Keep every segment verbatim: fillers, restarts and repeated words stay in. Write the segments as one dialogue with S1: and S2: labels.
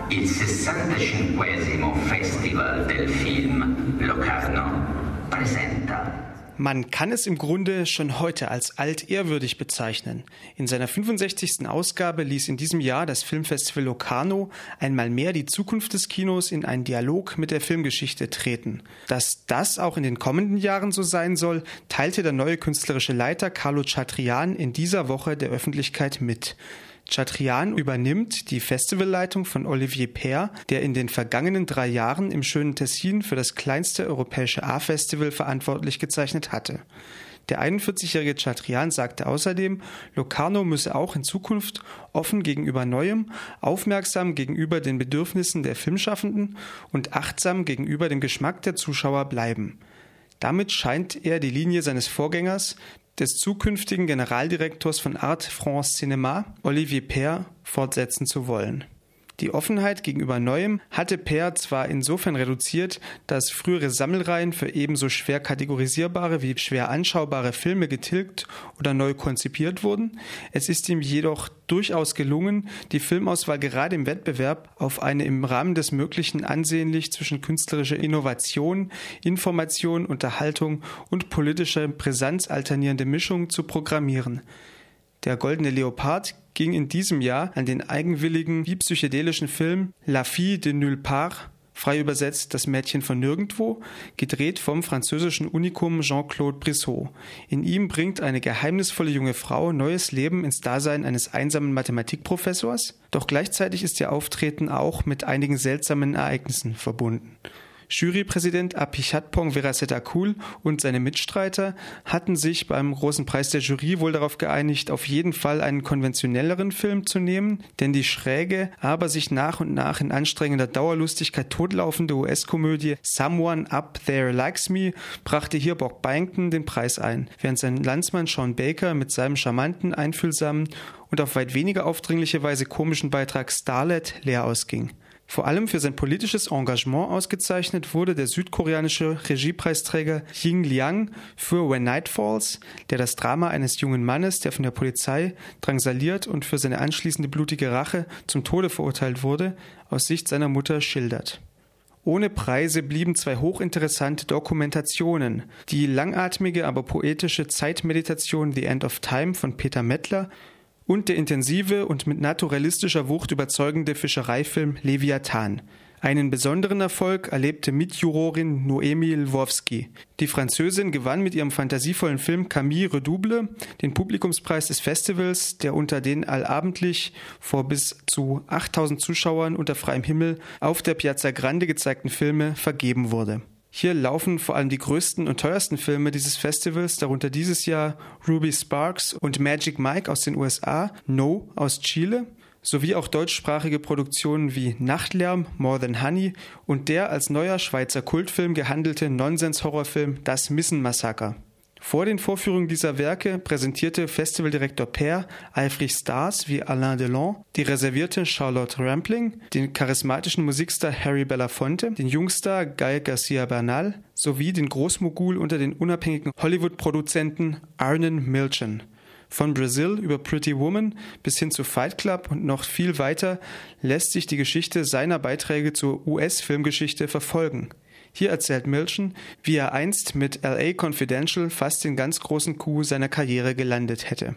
S1: il sessantacinquesimo Festival del Film Locarno presenta.
S2: Man kann es im Grunde schon heute als altehrwürdig bezeichnen. In seiner fünfundsechzigsten Ausgabe ließ in diesem Jahr das Filmfestival Locarno einmal mehr die Zukunft des Kinos in einen Dialog mit der Filmgeschichte treten. Dass das auch in den kommenden Jahren so sein soll, teilte der neue künstlerische Leiter Carlo Chatrian in dieser Woche der Öffentlichkeit mit. Chatrian übernimmt die Festivalleitung von Olivier Paire, der in den vergangenen drei Jahren im schönen Tessin für das kleinste europäische A-Festival verantwortlich gezeichnet hatte. Der einundvierzigjährige Chatrian sagte außerdem, Locarno müsse auch in Zukunft offen gegenüber Neuem, aufmerksam gegenüber den Bedürfnissen der Filmschaffenden und achtsam gegenüber dem Geschmack der Zuschauer bleiben. Damit scheint er die Linie seines Vorgängers, des zukünftigen Generaldirektors von Art France Cinéma, Olivier Paire, fortsetzen zu wollen. Die Offenheit gegenüber Neuem hatte Paire zwar insofern reduziert, dass frühere Sammelreihen für ebenso schwer kategorisierbare wie schwer anschaubare Filme getilgt oder neu konzipiert wurden. Es ist ihm jedoch durchaus gelungen, die Filmauswahl gerade im Wettbewerb auf eine im Rahmen des Möglichen ansehnlich zwischen künstlerischer Innovation, Information, Unterhaltung und politischer Brisanz alternierende Mischung zu programmieren. Der Goldene Leopard ging in diesem Jahr an den eigenwilligen wie psychedelischen Film La Fille de Nulle Part, frei übersetzt Das Mädchen von Nirgendwo, gedreht vom französischen Unikum Jean-Claude Brissot. In ihm bringt eine geheimnisvolle junge Frau neues Leben ins Dasein eines einsamen Mathematikprofessors, doch gleichzeitig ist ihr Auftreten auch mit einigen seltsamen Ereignissen verbunden. Jurypräsident Apichatpong Weerasethakul und seine Mitstreiter hatten sich beim Großen Preis der Jury wohl darauf geeinigt, auf jeden Fall einen konventionelleren Film zu nehmen, denn die schräge, aber sich nach und nach in anstrengender Dauerlustigkeit totlaufende U S-Komödie Someone Up There Likes Me brachte hier Bob Byington den Preis ein, während sein Landsmann Sean Baker mit seinem charmanten, einfühlsamen und auf weit weniger aufdringliche Weise komischen Beitrag Starlet leer ausging. Vor allem für sein politisches Engagement ausgezeichnet wurde der südkoreanische Regiepreisträger Ying Liang für When Night Falls, der das Drama eines jungen Mannes, der von der Polizei drangsaliert und für seine anschließende blutige Rache zum Tode verurteilt wurde, aus Sicht seiner Mutter schildert. Ohne Preise blieben zwei hochinteressante Dokumentationen, die langatmige, aber poetische Zeitmeditation The End of Time von Peter Mettler und der intensive und mit naturalistischer Wucht überzeugende Fischereifilm Leviathan. Einen besonderen Erfolg erlebte Mitjurorin Noémie Lvovsky. Die Französin gewann mit ihrem fantasievollen Film Camille Redouble den Publikumspreis des Festivals, der unter den allabendlich vor bis zu achttausend Zuschauern unter freiem Himmel auf der Piazza Grande gezeigten Filme vergeben wurde. Hier laufen vor allem die größten und teuersten Filme dieses Festivals, darunter dieses Jahr Ruby Sparks und Magic Mike aus den U S A, No aus Chile, sowie auch deutschsprachige Produktionen wie Nachtlärm, More Than Honey und der als neuer Schweizer Kultfilm gehandelte Nonsens-Horrorfilm Das Missen-Massaker. Vor den Vorführungen dieser Werke präsentierte Festivaldirektor Paire eifrig Stars wie Alain Delon, die reservierte Charlotte Rampling, den charismatischen Musikstar Harry Belafonte, den Jungstar Gael García Bernal sowie den Großmogul unter den unabhängigen Hollywood-Produzenten Arnon Milchan. Von Brazil über Pretty Woman bis hin zu Fight Club und noch viel weiter lässt sich die Geschichte seiner Beiträge zur U S-Filmgeschichte verfolgen. Hier erzählt Milchan, wie er einst mit L A Confidential fast den ganz großen Coup seiner Karriere gelandet hätte.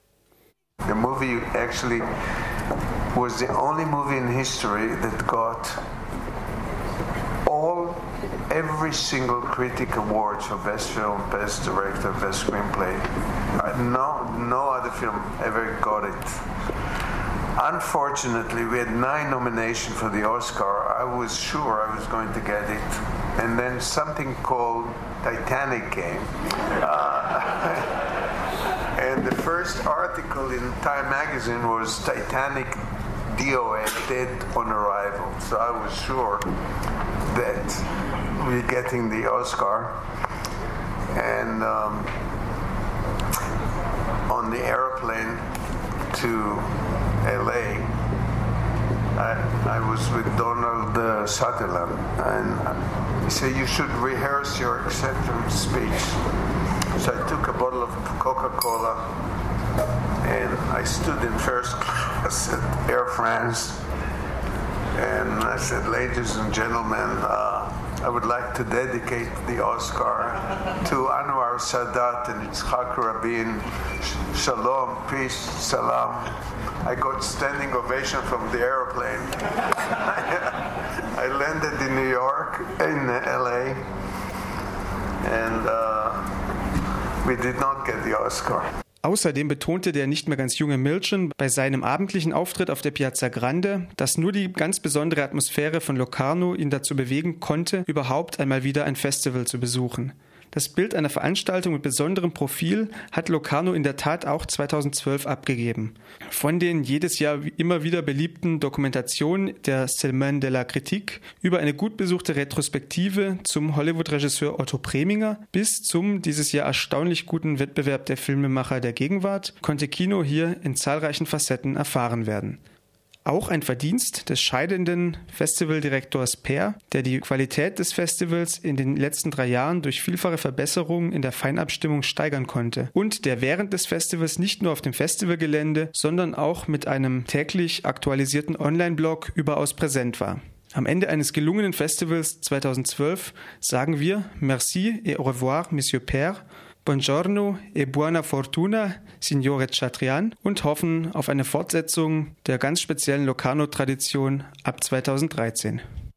S3: The movie actually was the only movie in history that got all, every single critic awards for best film, best director, best screenplay. No, no other film ever got it. Unfortunately, we had nine nominations for the Oscar. I was sure I was going to get it. And then something called Titanic came. Uh, and the first article in Time magazine was Titanic D O A, dead on arrival. So I was sure that we're getting the Oscar. And um, on the airplane to L A, I, I was with Donald uh, Sutherland, and he said, you should rehearse your acceptance speech. So I took a bottle of Coca-Cola, and I stood in first class at Air France, And I said, ladies and gentlemen, uh, I would like to dedicate the Oscar to Anwar Sadat and Yitzhak Rabin. Shalom, peace, salam. I got standing ovation from the airplane. I landed in New York, in L A, and uh, we did not get the Oscar.
S2: Außerdem betonte der nicht mehr ganz junge Milchan bei seinem abendlichen Auftritt auf der Piazza Grande, dass nur die ganz besondere Atmosphäre von Locarno ihn dazu bewegen konnte, überhaupt einmal wieder ein Festival zu besuchen. Das Bild einer Veranstaltung mit besonderem Profil hat Locarno in der Tat auch zweitausendzwölf abgegeben. Von den jedes Jahr immer wieder beliebten Dokumentationen der Semaine de la Critique über eine gut besuchte Retrospektive zum Hollywood-Regisseur Otto Preminger bis zum dieses Jahr erstaunlich guten Wettbewerb der Filmemacher der Gegenwart konnte Kino hier in zahlreichen Facetten erfahren werden. Auch ein Verdienst des scheidenden Festivaldirektors Peer, der die Qualität des Festivals in den letzten drei Jahren durch vielfache Verbesserungen in der Feinabstimmung steigern konnte und der während des Festivals nicht nur auf dem Festivalgelände, sondern auch mit einem täglich aktualisierten Online-Blog überaus präsent war. Am Ende eines gelungenen Festivals zweitausendzwölf sagen wir Merci et au revoir, Monsieur Peer, Buongiorno e buona fortuna, Signore Chatrian, und hoffen auf eine Fortsetzung der ganz speziellen Locarno-Tradition ab zweitausenddreizehn.